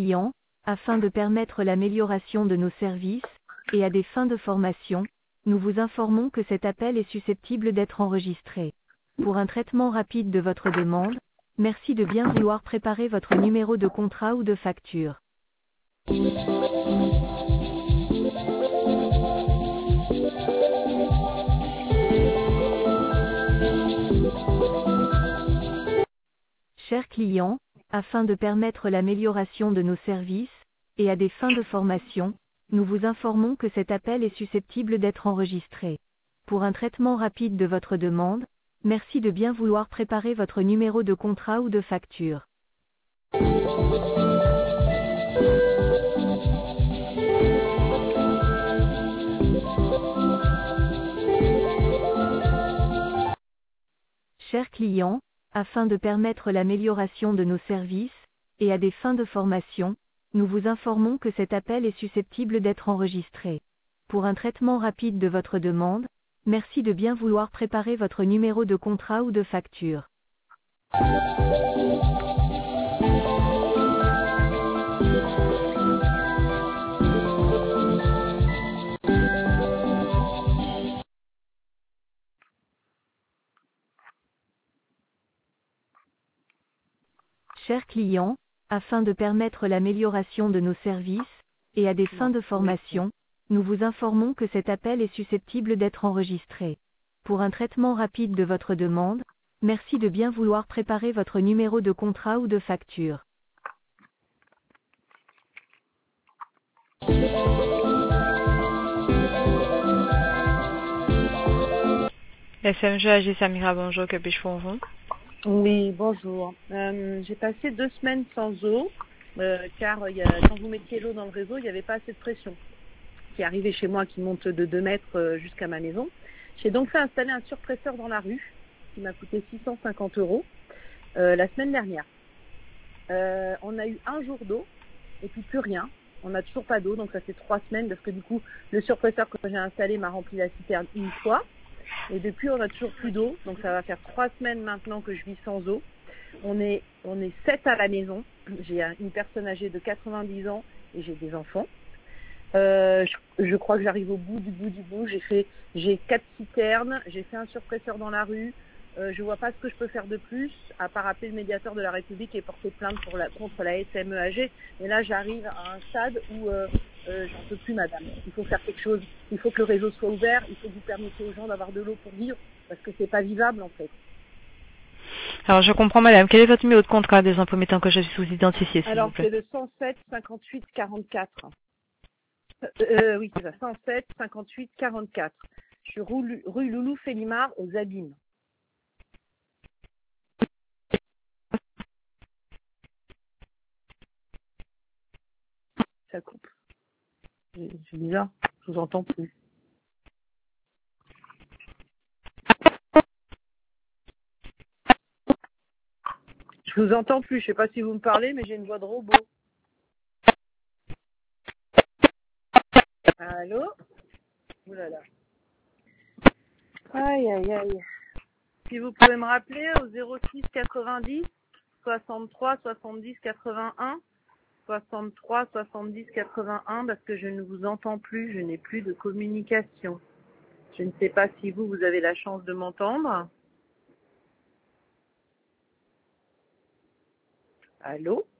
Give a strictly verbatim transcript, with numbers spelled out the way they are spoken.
client, afin de permettre l'amélioration de nos services, et à des fins de formation, nous vous informons que cet appel est susceptible d'être enregistré. Pour un traitement rapide de votre demande, merci de bien vouloir préparer votre numéro de contrat ou de facture. Chers clients, afin de permettre l'amélioration de nos services, et à des fins de formation, nous vous informons que cet appel est susceptible d'être enregistré. Pour un traitement rapide de votre demande, merci de bien vouloir préparer votre numéro de contrat ou de facture. Chers clients, afin de permettre l'amélioration de nos services, et à des fins de formation, nous vous informons que cet appel est susceptible d'être enregistré. Pour un traitement rapide de votre demande, merci de bien vouloir préparer votre numéro de contrat ou de facture. Chers clients, afin de permettre l'amélioration de nos services, et à des fins de formation, nous vous informons que cet appel est susceptible d'être enregistré. Pour un traitement rapide de votre demande, merci de bien vouloir préparer votre numéro de contrat ou de facture. S M G A G Samira, bonjour, que puis-je pour vous? Oui, bonjour. Euh, j'ai passé deux semaines sans eau, euh, car il y a, quand vous mettiez l'eau dans le réseau, il n'y avait pas assez de pression qui est arrivé chez moi, qui monte de deux mètres euh, jusqu'à ma maison. J'ai donc fait installer un surpresseur dans la rue, qui m'a coûté six cent cinquante euros, euh, la semaine dernière. Euh, on a eu un jour d'eau, et puis plus rien. On n'a toujours pas d'eau, donc ça fait trois semaines, parce que du coup, le surpresseur que j'ai installé m'a rempli la citerne une fois. Et depuis, on n'a toujours plus d'eau, donc ça va faire trois semaines maintenant que je vis sans eau. On est, on est sept à la maison. J'ai une personne âgée de quatre-vingt-dix ans et j'ai des enfants. Euh, je, je crois que j'arrive au bout du bout du bout. J'ai fait, j'ai quatre citernes, j'ai fait un surpresseur dans la rue. Euh, je vois pas ce que je peux faire de plus, à part appeler le médiateur de la République et porter plainte pour la, contre la S M E A G. Et là, j'arrive à un stade où euh, euh, j'en peux plus, madame. Il faut faire quelque chose. Il faut que le réseau soit ouvert. Il faut que vous permettiez aux gens d'avoir de l'eau pour vivre, parce que c'est pas vivable en fait. Alors, je comprends, madame. Quel est votre numéro de contrat des impôts mettant que je suis sous-identifié, s'il Alors, vous plaît? c'est le cent sept cinquante-huit quarante-quatre. Euh, euh, oui, c'est ça, cent sept cinquante-huit quarante-quatre. Je suis rue, rue Loulou Félimard aux Abîmes. Ça coupe. C'est bizarre, je vous entends plus. Je vous entends plus, je sais pas si vous me parlez, mais j'ai une voix de robot. Allô? Ouh là là. Aïe, aïe, aïe. Si vous pouvez me rappeler au zéro six quatre-vingt-dix soixante-trois soixante-dix quatre-vingt-un soixante-trois soixante-dix quatre-vingt-un parce que je ne vous entends plus, je n'ai plus de communication. Je ne sais pas si vous, vous avez la chance de m'entendre. Allô?